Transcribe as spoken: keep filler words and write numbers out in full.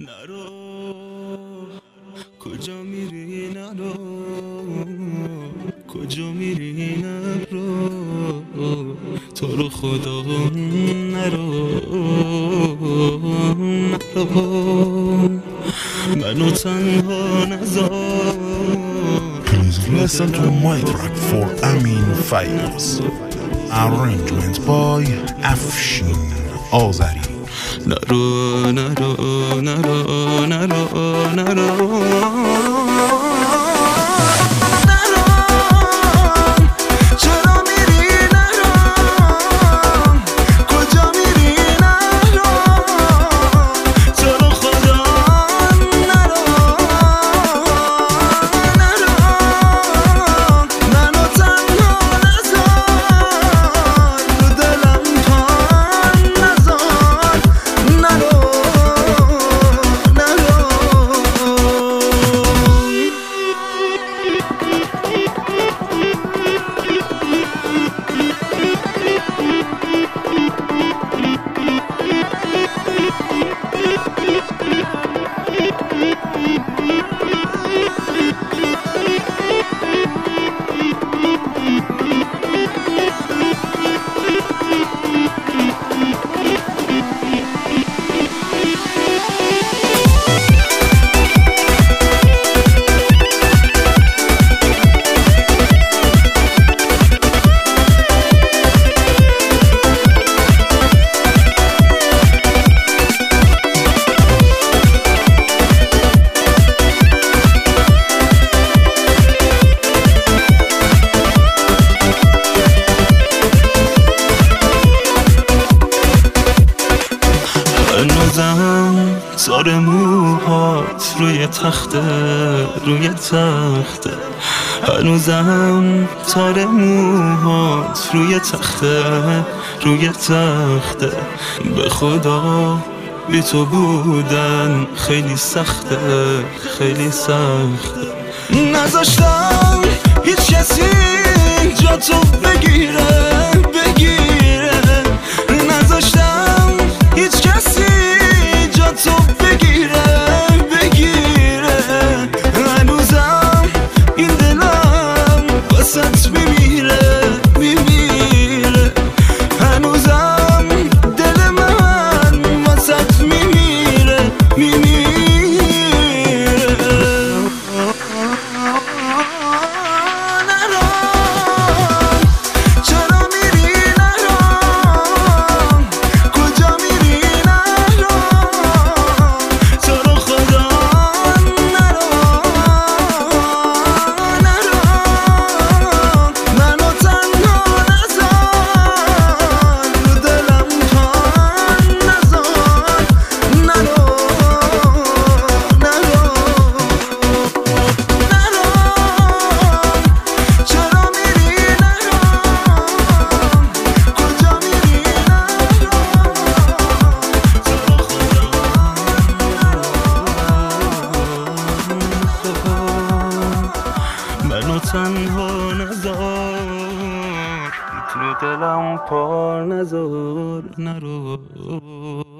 نرو کجا میری نرو کجا میری نرو تو رو خدا نرو نرو منو تنها نذار. Please listen to my track for Amin Fayaz. Arrangement by Afshin Azari. نرو نرو نرو نرو نرو هنوزم تار موهات روی تخته روی تخته هنوزم تار موهات روی تخته روی تخته به خدا بی تو بودن خیلی سخته خیلی سخته نذاشتم هیچ کسی جا تو بگیره بگیره نذاشتم هیچ کسی جا تو بگیره بگیره هنوزم این دلم واسط میمیره میمیره هنوزم دل من واسط میمیره میمیره منو تنها نذار تو دلم پار نذار نرو